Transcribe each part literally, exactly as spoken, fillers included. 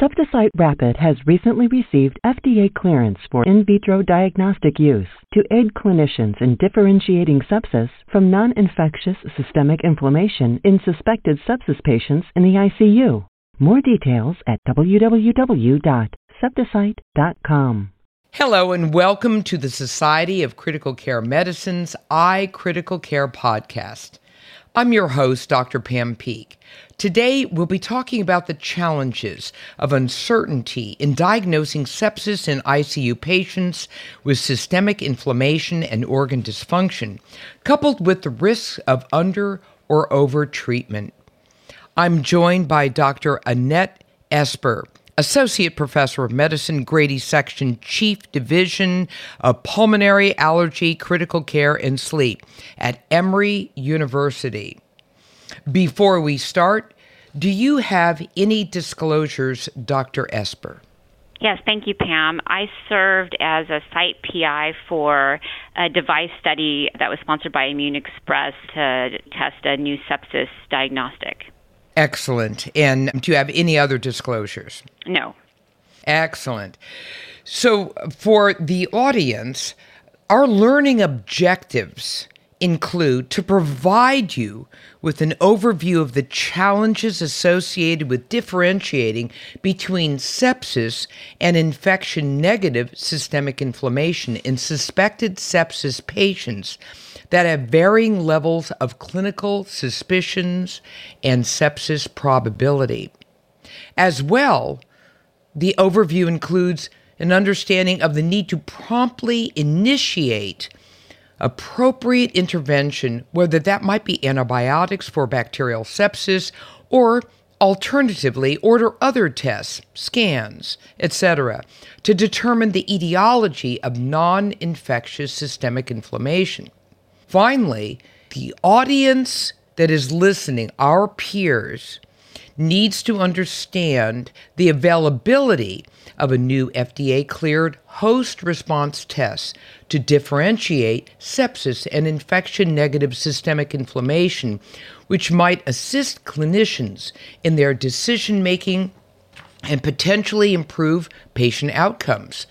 Septicite Rapid has recently received F D A clearance for in vitro diagnostic use to aid clinicians in differentiating sepsis from non-infectious systemic inflammation in suspected sepsis patients in the I C U. More details at w w w dot septicite dot com. Hello and welcome to the Society of Critical Care Medicine's iCritical Care podcast. I'm your host, Doctor Pam Peake. Today, we'll be talking about the challenges of uncertainty in diagnosing sepsis in I C U patients with systemic inflammation and organ dysfunction, coupled with the risks of under or over treatment. I'm joined by Doctor Annette Esper, Associate Professor of Medicine, Grady Section, Chief Division of Pulmonary Allergy, Critical Care, and Sleep at Emory University. Before we start, do you have any disclosures, Doctor Esper? Yes, thank you, Pam. I served as a site P I for a device study that was sponsored by Immune Express to test a new sepsis diagnostic. Excellent. And do you have any other disclosures? No. Excellent. So for the audience, our learning objectives include to provide you with an overview of the challenges associated with differentiating between sepsis and infection-negative systemic inflammation in suspected sepsis patients that have varying levels of clinical suspicions and sepsis probability. As well, the overview includes an understanding of the need to promptly initiate appropriate intervention, whether that might be antibiotics for bacterial sepsis or alternatively order other tests, scans, et cetera, to determine the etiology of non-infectious systemic inflammation. Finally, the audience that is listening, our peers, needs to understand the availability of a new F D A-cleared host response test to differentiate sepsis and infection-negative systemic inflammation, which might assist clinicians in their decision-making and potentially improve patient outcomes.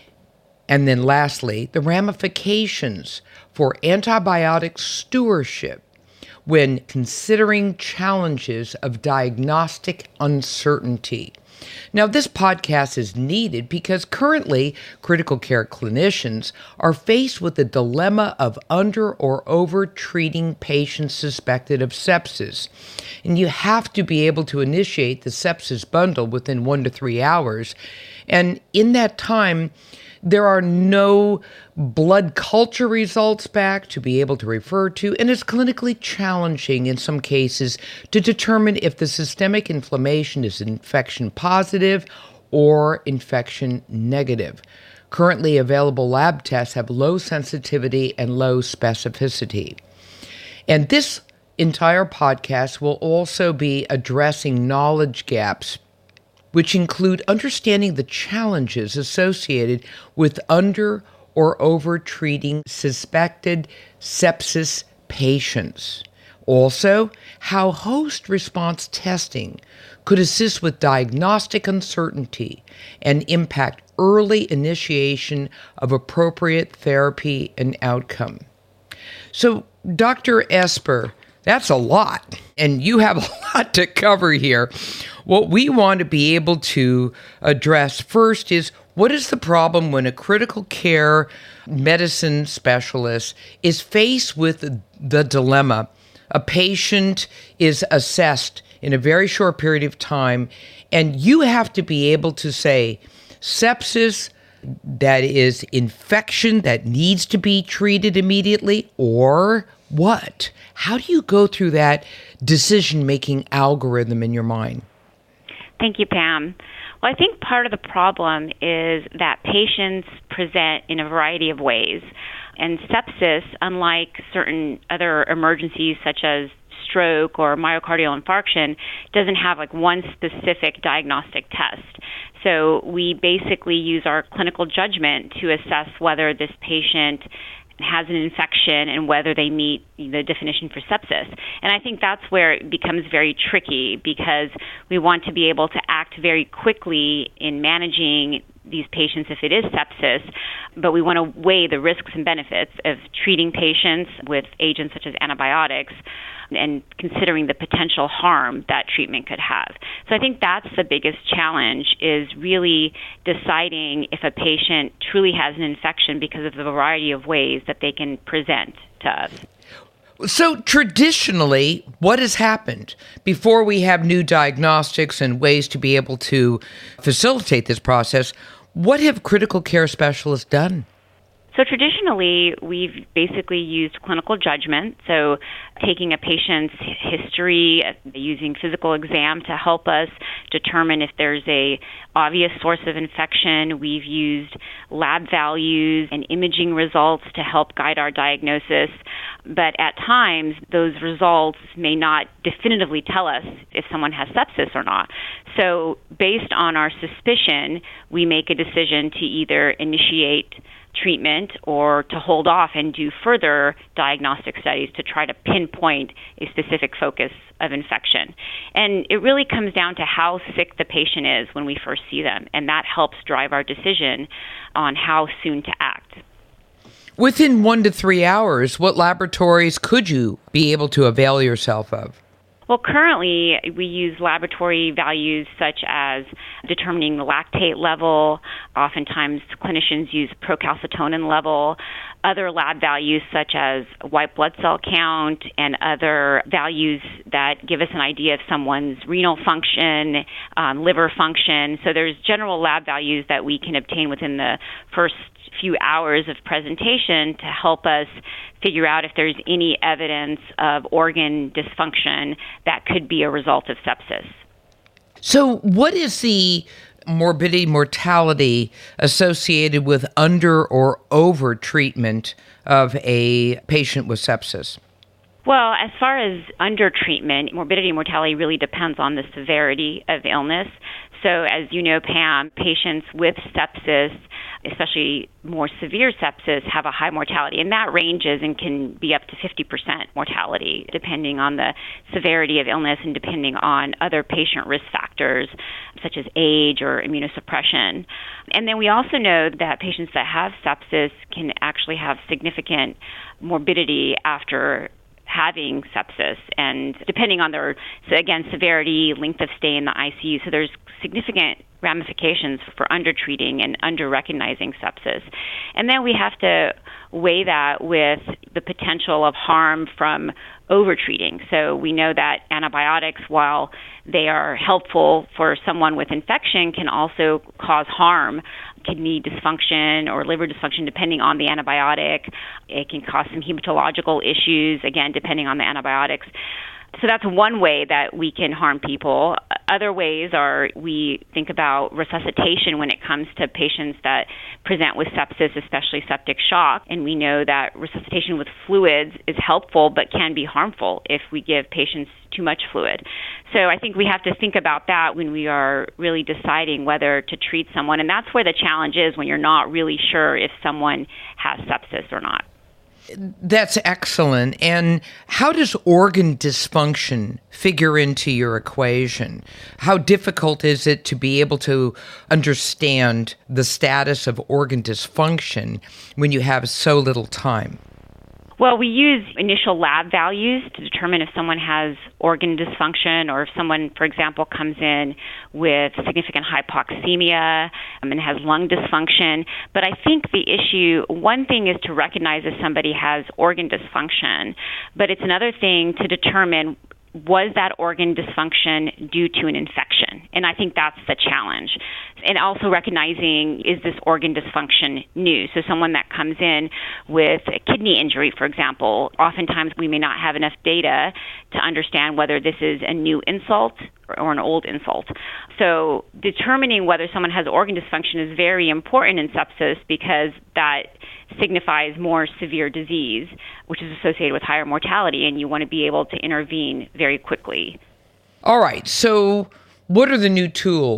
And then lastly, the ramifications for antibiotic stewardship when considering challenges of diagnostic uncertainty. Now, this podcast is needed because currently critical care clinicians are faced with the dilemma of under or over treating patients suspected of sepsis. And you have to be able to initiate the sepsis bundle within one to three hours. And in that time, there are no blood culture results back to be able to refer to, and it's clinically challenging in some cases to determine if the systemic inflammation is infection positive or infection negative. Currently available lab tests have low sensitivity and low specificity. And this entire podcast will also be addressing knowledge gaps, which include understanding the challenges associated with under or over treating suspected sepsis patients. Also, how host response testing could assist with diagnostic uncertainty and impact early initiation of appropriate therapy and outcome. So, Doctor Esper, that's a lot, and you have a lot to cover here. What we want to be able to address first is, what is the problem when a critical care medicine specialist is faced with the dilemma? A patient is assessed in a very short period of time, and you have to be able to say, sepsis, that is infection that needs to be treated immediately, or what? How do you go through that decision-making algorithm in your mind? Thank you, Pam. Well, I think part of the problem is that patients present in a variety of ways. And sepsis, unlike certain other emergencies such as stroke or myocardial infarction, doesn't have like one specific diagnostic test. So we basically use our clinical judgment to assess whether this patient has an infection and whether they meet the definition for sepsis. And I think that's where it becomes very tricky, because we want to be able to act very quickly in managing these patients if it is sepsis, but we want to weigh the risks and benefits of treating patients with agents such as antibiotics and considering the potential harm that treatment could have. So I think that's the biggest challenge, is really deciding if a patient truly has an infection because of the variety of ways that they can present to us. So traditionally, what has happened before we have new diagnostics and ways to be able to facilitate this process? What have critical care specialists done? So traditionally, we've basically used clinical judgment, so taking a patient's history, using physical exam to help us determine if there's a obvious source of infection. We've used lab values and imaging results to help guide our diagnosis, but at times those results may not definitively tell us if someone has sepsis or not. So based on our suspicion, we make a decision to either initiate treatment or to hold off and do further diagnostic studies to try to pinpoint a specific focus of infection. And it really comes down to how sick the patient is when we first see them, and that helps drive our decision on how soon to act. Within one to three hours, what laboratories could you be able to avail yourself of? Well, currently, we use laboratory values such as determining the lactate level. Oftentimes, clinicians use procalcitonin level. Other lab values such as white blood cell count and other values that give us an idea of someone's renal function, um, liver function. So there's general lab values that we can obtain within the first few hours of presentation to help us figure out if there's any evidence of organ dysfunction that could be a result of sepsis. So what is the morbidity, mortality associated with under or over treatment of a patient with sepsis? Well, as far as under treatment, morbidity and mortality really depends on the severity of the illness. So as you know, Pam, patients with sepsis, especially more severe sepsis, have a high mortality, and that ranges and can be up to fifty percent mortality, depending on the severity of illness and depending on other patient risk factors, such as age or immunosuppression. And then we also know that patients that have sepsis can actually have significant morbidity after having sepsis, and depending on their, so again, severity, length of stay in the I C U. So there's significant ramifications for undertreating and under-recognizing sepsis. And then we have to weigh that with the potential of harm from overtreating. So we know that antibiotics, while they are helpful for someone with infection, can also cause harm, kidney dysfunction or liver dysfunction depending on the antibiotic. It can cause some hematological issues, again, depending on the antibiotics. So that's one way that we can harm people. Other ways are we think about resuscitation when it comes to patients that present with sepsis, especially septic shock. And we know that resuscitation with fluids is helpful but can be harmful if we give patients too much fluid. So I think we have to think about that when we are really deciding whether to treat someone. And that's where the challenge is, when you're not really sure if someone has sepsis or not. That's excellent. And how does organ dysfunction figure into your equation? How difficult is it to be able to understand the status of organ dysfunction when you have so little time? Well, we use initial lab values to determine if someone has organ dysfunction, or if someone, for example, comes in with significant hypoxemia um, and has lung dysfunction. But I think the issue, one thing is to recognize if somebody has organ dysfunction, but it's another thing to determine, was that organ dysfunction due to an infection? And I think that's the challenge. And also recognizing, is this organ dysfunction new? So someone that comes in with a kidney injury, for example, oftentimes we may not have enough data to understand whether this is a new insult or an old insult. So determining whether someone has organ dysfunction is very important in sepsis, because that signifies more severe disease, which is associated with higher mortality, and you want to be able to intervene very quickly. All right. So what are the new tools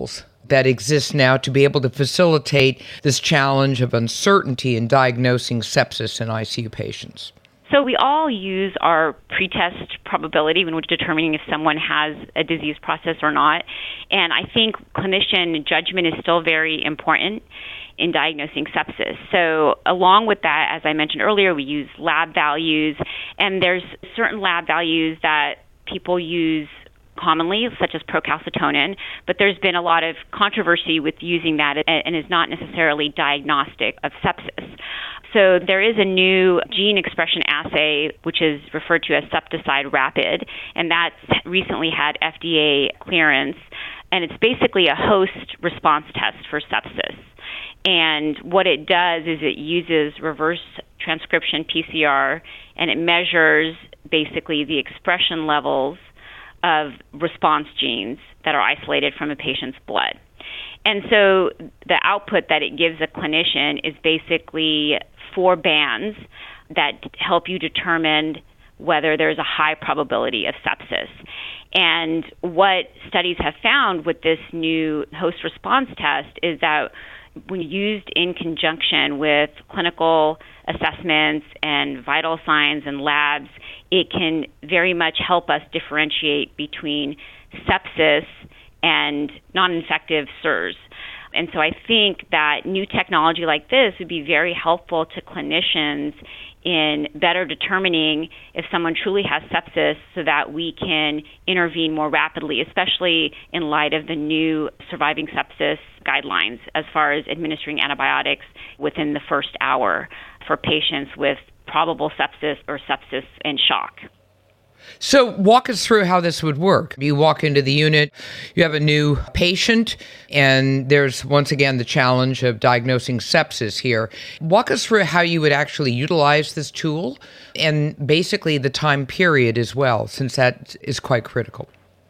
that exists now to be able to facilitate this challenge of uncertainty in diagnosing sepsis in I C U patients? So we all use our pretest probability when we're determining if someone has a disease process or not. And I think clinician judgment is still very important in diagnosing sepsis. So along with that, as I mentioned earlier, we use lab values, and there's certain lab values that people use commonly, such as procalcitonin, but there's been a lot of controversy with using that and is not necessarily diagnostic of sepsis. So there is a new gene expression assay, which is referred to as Septicide Rapid, and that's recently had F D A clearance, and it's basically a host response test for sepsis. And what it does is it uses reverse transcription P C R, and it measures basically the expression levels of response genes that are isolated from a patient's blood. And so the output that it gives a clinician is basically four bands that help you determine whether there's a high probability of sepsis. And what studies have found with this new host response test is that when used in conjunction with clinical assessments and vital signs and labs, it can very much help us differentiate between sepsis and non-infective S I R S. And so I think that new technology like this would be very helpful to clinicians in better determining if someone truly has sepsis so that we can intervene more rapidly, especially in light of the new surviving sepsis guidelines as far as administering antibiotics within the first hour for patients with probable sepsis or sepsis in shock. So walk us through how this would work. You walk into the unit, you have a new patient, and there's once again the challenge of diagnosing sepsis here. Walk us through how you would actually utilize this tool and basically the time period as well, since that is quite critical.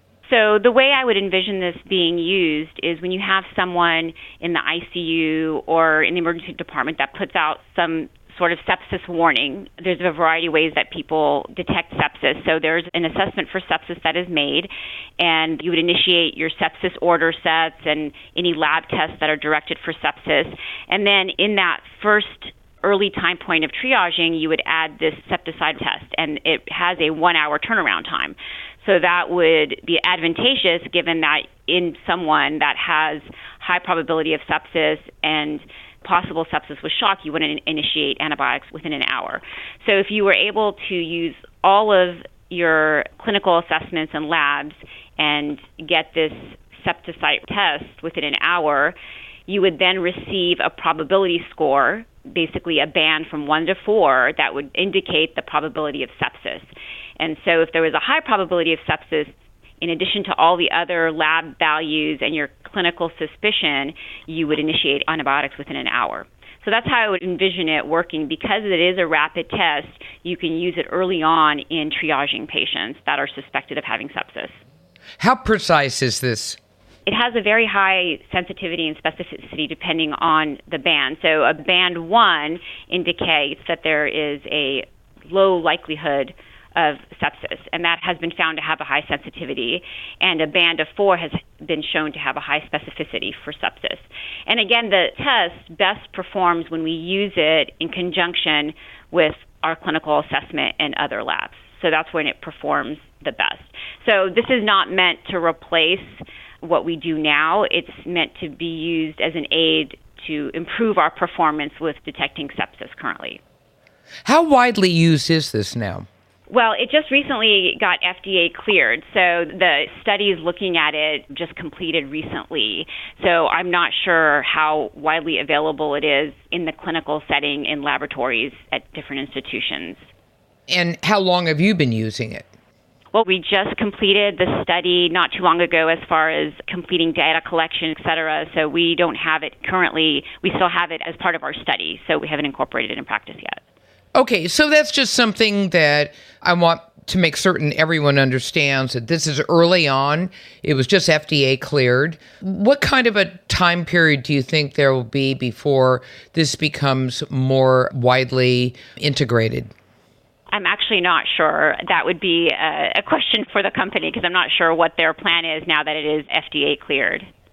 So the way I would envision this being used is when you have someone in the I C U or in the emergency department that puts out some sort of sepsis warning. There's a variety of ways that people detect sepsis. So there's an assessment for sepsis that is made, and you would initiate your sepsis order sets and any lab tests that are directed for sepsis. And then in that first early time point of triaging, you would add this septicide test, and it has a one-hour turnaround time. So that would be advantageous given that in someone that has high probability of sepsis and possible sepsis with shock, you wouldn't initiate antibiotics within an hour. So if you were able to use all of your clinical assessments and labs and get this septicide test within an hour, you would then receive a probability score, basically a band from one to four that would indicate the probability of sepsis. And so if there was a high probability of sepsis, in addition to all the other lab values and your clinical suspicion, you would initiate antibiotics within an hour. So that's how I would envision it working. Because it is a rapid test, you can use it early on in triaging patients that are suspected of having sepsis. How precise is this? It has a very high sensitivity and specificity depending on the band. So a band one indicates that there is a low likelihood of sepsis, and that has been found to have a high sensitivity, and a band of four has been shown to have a high specificity for sepsis. And again, the test best performs when we use it in conjunction with our clinical assessment and other labs. So that's when it performs the best. So this is not meant to replace what we do now. It's meant to be used as an aid to improve our performance with detecting sepsis currently. How widely used is this now? Well, it just recently got F D A cleared, so the studies looking at it just completed recently. So I'm not sure how widely available it is in the clinical setting in laboratories at different institutions. And how long have you been using it? Well, we just completed the study not too long ago as far as completing data collection, et cetera, so we don't have it currently. We still have it as part of our study, so we haven't incorporated it in practice yet. Okay, so that's just something that I want to make certain everyone understands that this is early on. It was just F D A cleared. What kind of a time period do you think there will be before this becomes more widely integrated? I'm actually not sure. That would be a, a question for the company because I'm not sure what their plan is now that it is F D A cleared.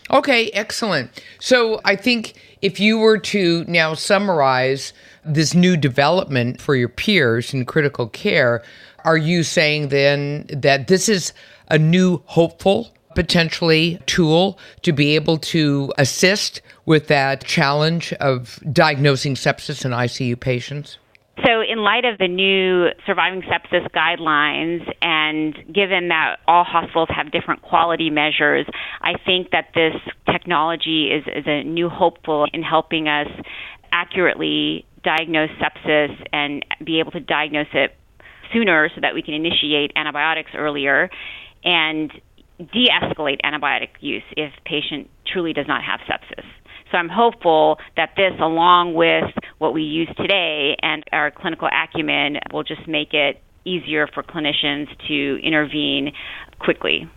Okay, excellent. So I think if you were to now summarize this new development for your peers in critical care, are you saying then that this is a new hopeful, potentially, tool to be able to assist with that challenge of diagnosing sepsis in I C U patients? So in light of the new surviving sepsis guidelines, and given that all hospitals have different quality measures, I think that this technology is, is a new hopeful in helping us accurately diagnose sepsis and be able to diagnose it sooner so that we can initiate antibiotics earlier and de-escalate antibiotic use if patient truly does not have sepsis. So I'm hopeful that this, along with what we use today and our clinical acumen, will just make it easier for clinicians to intervene quickly.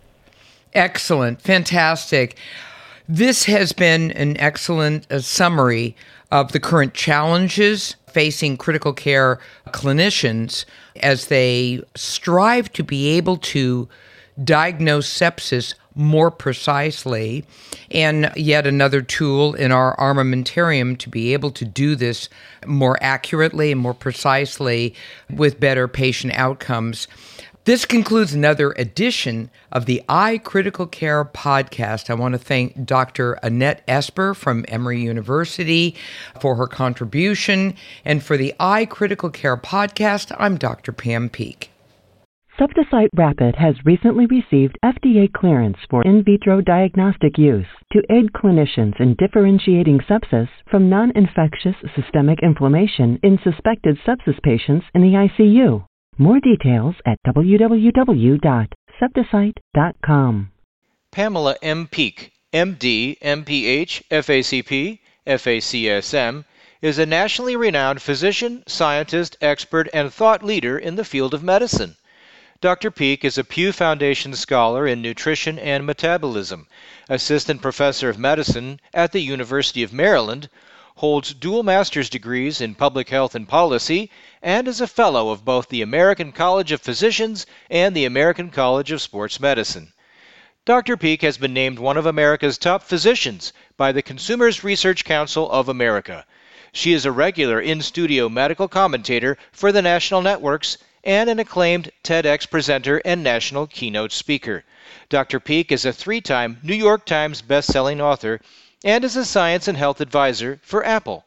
Excellent. Fantastic. This has been an excellent uh, summary of the current challenges facing critical care clinicians as they strive to be able to diagnose sepsis more precisely, and yet another tool in our armamentarium to be able to do this more accurately and more precisely with better patient outcomes. This concludes another edition of the iCritical Care podcast. I want to thank Doctor Annette Esper from Emory University for her contribution, and for the iCritical Care podcast, I'm Doctor Pam Peeke. Septicite Rapid has recently received F D A clearance for in vitro diagnostic use to aid clinicians in differentiating sepsis from non-infectious systemic inflammation in suspected sepsis patients in the I C U. More details at w w w dot septicite dot com. Pamela M. Peeke, M D, M P H, F A C P, F A C S M, is a nationally renowned physician, scientist, expert, and thought leader in the field of medicine. Doctor Peeke is a Pew Foundation Scholar in Nutrition and Metabolism, Assistant Professor of Medicine at the University of Maryland, holds dual master's degrees in Public Health and Policy, and is a Fellow of both the American College of Physicians and the American College of Sports Medicine. Doctor Peeke has been named one of America's top physicians by the Consumers Research Council of America. She is a regular in-studio medical commentator for the national networks and an acclaimed TEDx presenter and national keynote speaker. Doctor Peeke is a three-time New York Times best-selling author and is a science and health advisor for Apple.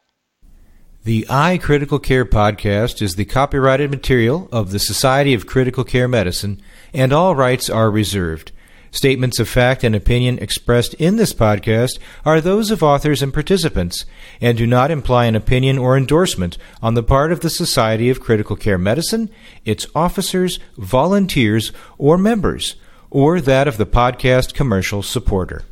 The iCritical Care podcast is the copyrighted material of the Society of Critical Care Medicine, and all rights are reserved. Statements of fact and opinion expressed in this podcast are those of authors and participants and do not imply an opinion or endorsement on the part of the Society of Critical Care Medicine, its officers, volunteers, or members, or that of the podcast commercial supporter.